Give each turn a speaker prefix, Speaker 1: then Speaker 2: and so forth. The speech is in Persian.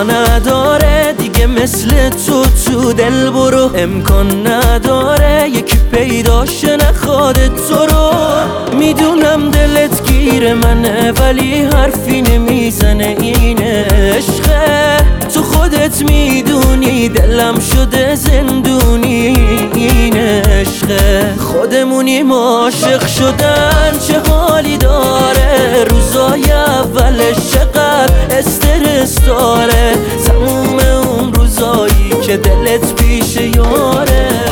Speaker 1: جا نداره دیگه مثل تو دل برو. امکان نداره یکی پیداش نخواد تو رو. میدونم دلت گیر منه ولی حرفی نمیزنه، این عشقه. تو خودت میدونی دلم شده زندونی، این عشقه. خودمونیم عاشق شدن چه حالی داره، روزای اولش چقدر استرس داره، تموم اون روزایی که دلت پیش یاره.